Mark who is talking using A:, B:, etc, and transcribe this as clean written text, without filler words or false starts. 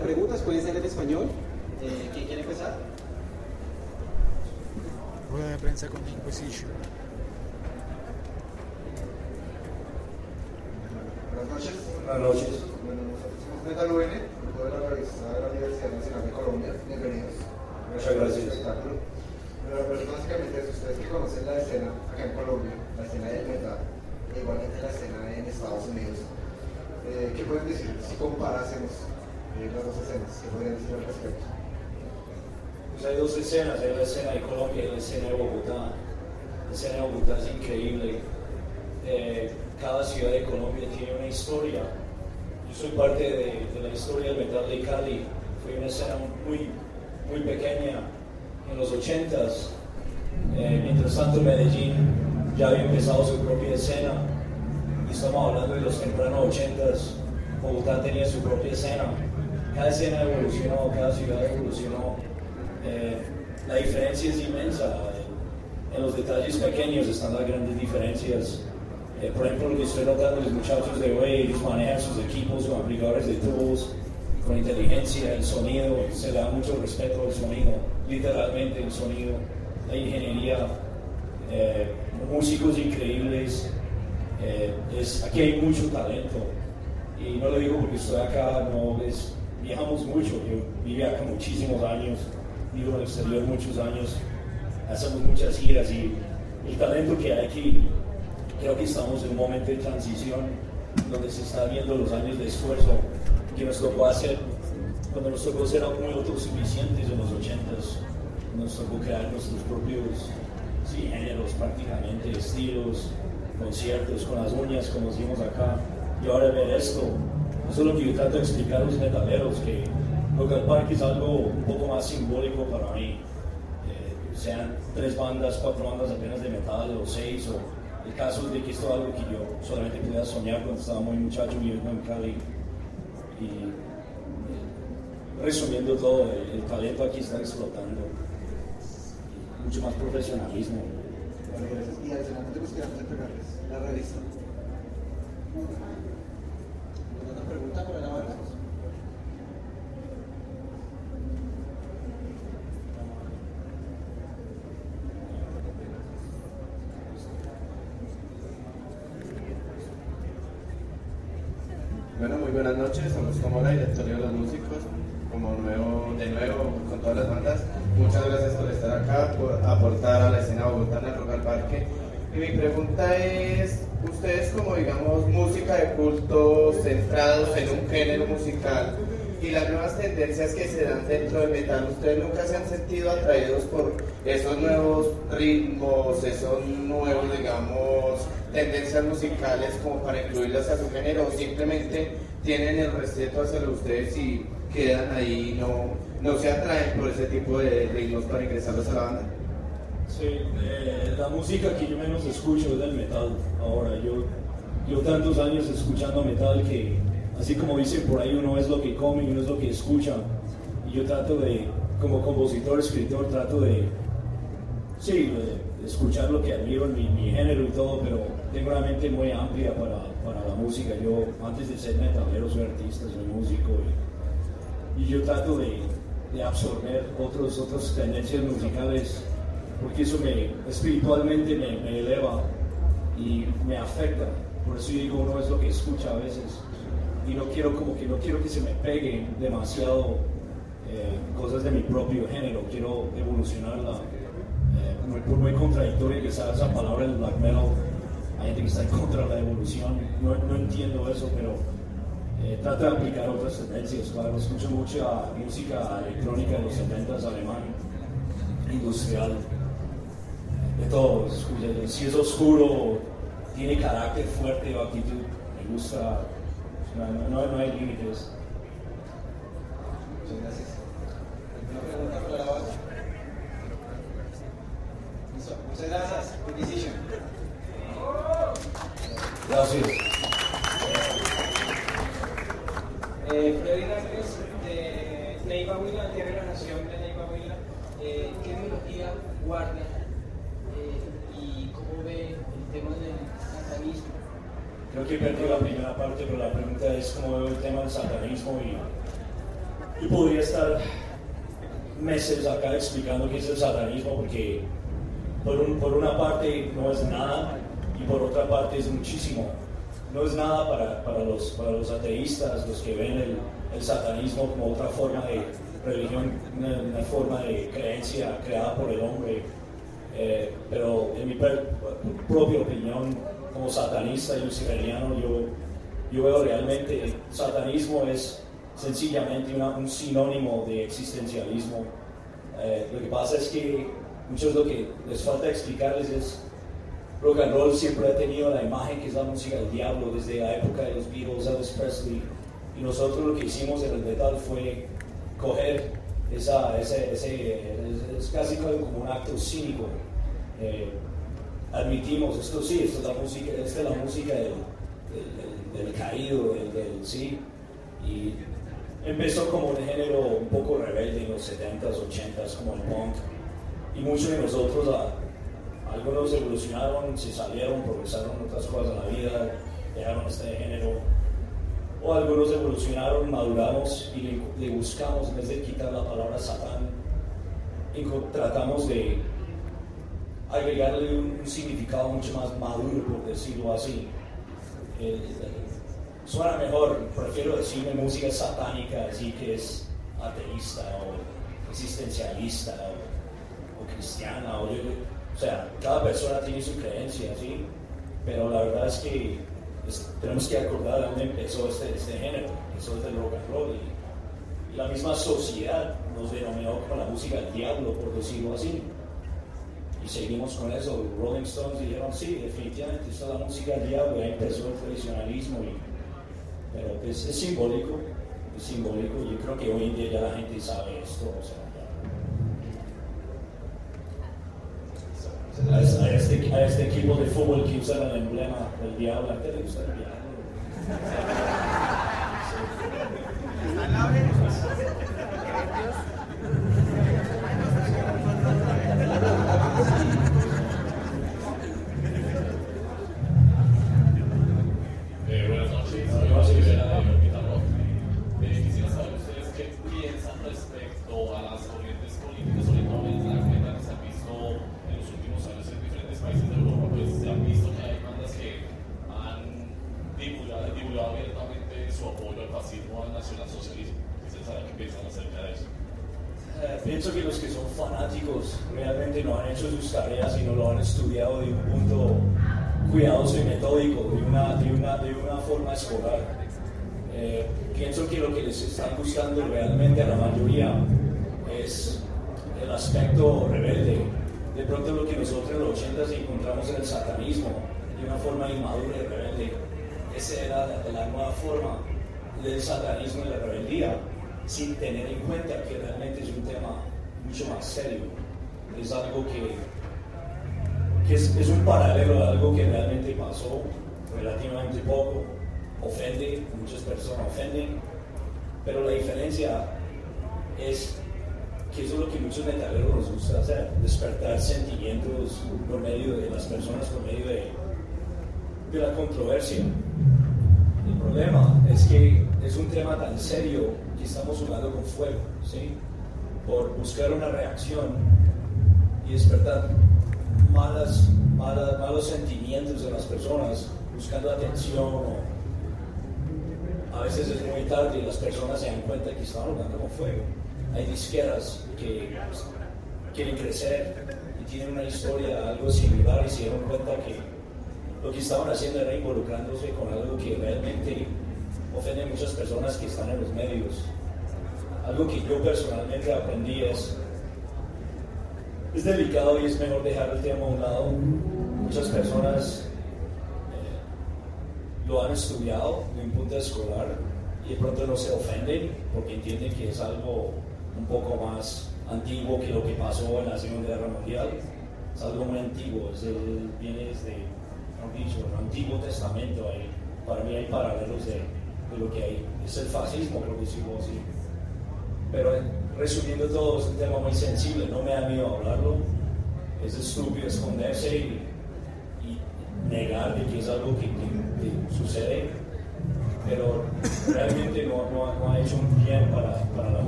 A: preguntas, pueden ser en español. ¿Quién quiere empezar?
B: Rueda de prensa con Inquisition.
C: Buenas noches.
D: Buenas noches.
C: Bueno, nosotros somos Metal UN, grupo de la revista de la Universidad Nacional de Colombia. Bienvenidos.
D: Muchas gracias.
C: Espectáculo. Pero la pregunta básicamente es, ustedes que conocen la escena acá en Colombia, la escena del metal, e igualmente la escena en Estados Unidos, ¿qué pueden decir si comparásemos las dos escenas? ¿Qué podrían decir al respecto?
D: Pues hay dos escenas, hay la escena de Colombia y la escena de Bogotá. La escena de Bogotá es increíble. Cada ciudad de Colombia tiene una historia. Yo soy parte de la historia del metal de Cali. Fue una escena muy pequeña en los 80s. Mientras tanto Medellín ya había empezado su propia escena. Y estamos hablando de los tempranos 80s. Bogotá tenía su propia escena. Cada escena evolucionó, cada ciudad evolucionó. La diferencia es inmensa. En los detalles pequeños están las grandes diferencias. Por ejemplo, lo que estoy notando, los muchachos de hoy, ellos manejan sus equipos con amplificadores de tubos, con inteligencia, el sonido, se le da mucho respeto al sonido, literalmente el sonido, la ingeniería, músicos increíbles. Aquí hay mucho talento. Y no lo digo porque estoy acá, viajamos mucho. Yo viví acá muchísimos años, vivo en el exterior muchos años, hacemos muchas giras y el talento que hay aquí, creo que estamos en un momento de transición donde se están viendo los años de esfuerzo que nos tocó hacer cuando nos tocó ser muy autosuficientes en los 80s. Nos tocó crear nuestros propios géneros, prácticamente estilos, conciertos con las uñas, como decimos acá. Y ahora ver esto, eso es lo que yo trato de explicar a los metaleros, que Rock al Parque es algo un poco más simbólico para mí. Sean 3 bandas, 4 bandas apenas de metal, o 6, o el caso es de que esto es algo que yo solamente podía soñar cuando estaba muy muchacho viviendo en Cali. Y resumiendo todo, el talento aquí está explotando. Mucho más profesionalismo.
C: Bueno, gracias. Y adicionalmente nos quedamos entregarles la revista.
A: ¿Otra pregunta para la banda?
E: Bueno, muy buenas noches, somos como la directoria de los músicos, de nuevo con todas las bandas. Muchas gracias por estar acá, por aportar a la escena bogotana, al Rock al Parque. Y mi pregunta es, ustedes como digamos música de culto, centrados en un género musical y las nuevas tendencias que se dan dentro del metal, ¿ustedes nunca se han sentido atraídos por esos nuevos ritmos, esos nuevos, digamos, tendencias musicales como para incluirlas a su género, o simplemente tienen el respeto hacia ustedes y quedan ahí, no se atraen por ese tipo de ritmos para ingresarlos a la banda?
D: Sí, la música que yo menos escucho es del metal. Ahora, yo tantos años escuchando metal que, así como dicen por ahí, uno es lo que come y uno es lo que escucha. Y yo trato de, como compositor, escritor, trato de escuchar lo que admiro en mi género y todo, pero tengo una mente muy amplia para la música. Yo, antes de ser metalero, soy artista, soy músico y yo trato de absorber otras tendencias musicales, porque eso espiritualmente me eleva y me afecta. Por eso yo digo, uno es lo que escucha a veces y no quiero que se me peguen demasiado cosas de mi propio género. Quiero evolucionarla. Por muy contradictoria que sea esa palabra en el black metal, hay gente que está en contra de la evolución. No entiendo eso, pero trato de aplicar otras tendencias. Claro, escucho mucha música electrónica de los 70s, alemán, industrial, de todo. Si es oscuro, tiene carácter fuerte o actitud, me gusta. No hay límites.
A: Muchas gracias. ¿Alguna pregunta para la banda? Listo. Muchas gracias. Inquisition.
D: Gracias.
F: Freddy Nápoles, de Neiva Huila, Tierra de la Nación de Neiva Huila. ¿Qué melodía guarda y cómo ve el tema del satanismo?
D: Creo que perdí la primera parte, pero la pregunta es cómo veo el tema del satanismo Yo podría estar meses acá explicando qué es el satanismo, porque por una parte no es nada y por otra parte es muchísimo. No es nada para los ateístas, los que ven el satanismo como otra forma de religión, una forma de creencia creada por el hombre. Pero en mi propia opinión, como satanista y luciferiano, yo veo realmente el satanismo es sencillamente un sinónimo de existencialismo. Lo que pasa es que muchos lo que les falta explicarles es rock and roll siempre ha tenido la imagen que es la música del diablo desde la época de los Beatles, Elvis Presley, y nosotros lo que hicimos en el metal fue coger es casi como un acto cínico. Admitimos, esta es la música del caído, sí, y empezó como un género un poco rebelde en los 70s, 80s, como el punk, y muchos de nosotros, algunos evolucionaron, se salieron, progresaron otras cosas en la vida, dejaron este género, o algunos evolucionaron, maduramos y le buscamos, en vez de quitar la palabra Satán, tratamos de agregarle un significado mucho más maduro, por decirlo así. Suena mejor, prefiero decirme música satánica, así que es ateísta o existencialista o cristiana, o sea, cada persona tiene su creencia, ¿sí? Pero la verdad es que tenemos que acordar de dónde empezó este género, empezó desde el rock and roll, y la misma sociedad nos denominó como la música del diablo, por decirlo así. Y seguimos con eso. Rolling Stones dijeron, sí, definitivamente, esta es la música del diablo, y ahí empezó el tradicionalismo, pero es simbólico, yo creo que hoy en día ya la gente sabe esto, o sea, a este equipo de fútbol que usa el emblema del diablo, ¿a qué le gusta el diablo?
G: Buenas noches, soy José Rivera de Orbita Rock. Quisiera saber ustedes qué piensan respecto a las corrientes políticas, sobre todo en la agenda que se han visto en los últimos años en diferentes países de Europa. Pues se han visto que hay bandas que han divulgado abiertamente su apoyo al fascismo, al nacionalsocialismo. Quisiera saber qué piensan acerca de eso.
D: Pienso que los que son fanáticos realmente no han hecho sus tareas y no lo han estudiado de un punto cuidadoso y metódico, de una forma escolar. Pienso que lo que les está gustando realmente a la mayoría es el aspecto rebelde. De pronto lo que nosotros en los 80s encontramos en el satanismo, de una forma inmadura y rebelde, esa era la nueva forma del satanismo y la rebeldía, sin tener en cuenta que realmente es un tema mucho más serio. Es algo que es un paralelo a algo que realmente pasó relativamente poco, ofende, muchas personas ofenden, pero la diferencia es que eso es lo que muchos metaleros nos gusta hacer, despertar sentimientos por medio de las personas, por medio de la controversia. El problema es que es un tema tan serio que estamos jugando con fuego, ¿sí? Por buscar una reacción y despertar malos sentimientos de las personas, buscando atención, a veces es muy tarde y las personas se dan cuenta que están jugando con fuego. Hay disqueras que quieren crecer y tienen una historia, algo similar, y se dieron cuenta que lo que estaban haciendo era involucrándose con algo que realmente ofende a muchas personas que están en los medios. Algo que yo personalmente aprendí es delicado y es mejor dejar el tema a un lado. Muchas personas lo han estudiado de un punto escolar y de pronto no se ofenden porque entienden que es algo un poco más antiguo que lo que pasó en la Segunda Guerra Mundial. Es algo muy antiguo, viene desde el Antiguo Testamento. Para mí hay paralelos de lo que hay. Es el fascismo, por decirlo así. Pero resumiendo todo, es un tema muy sensible, no me da miedo hablarlo. Es estúpido esconderse y negar de que es algo que sucede, pero realmente no ha hecho un bien para la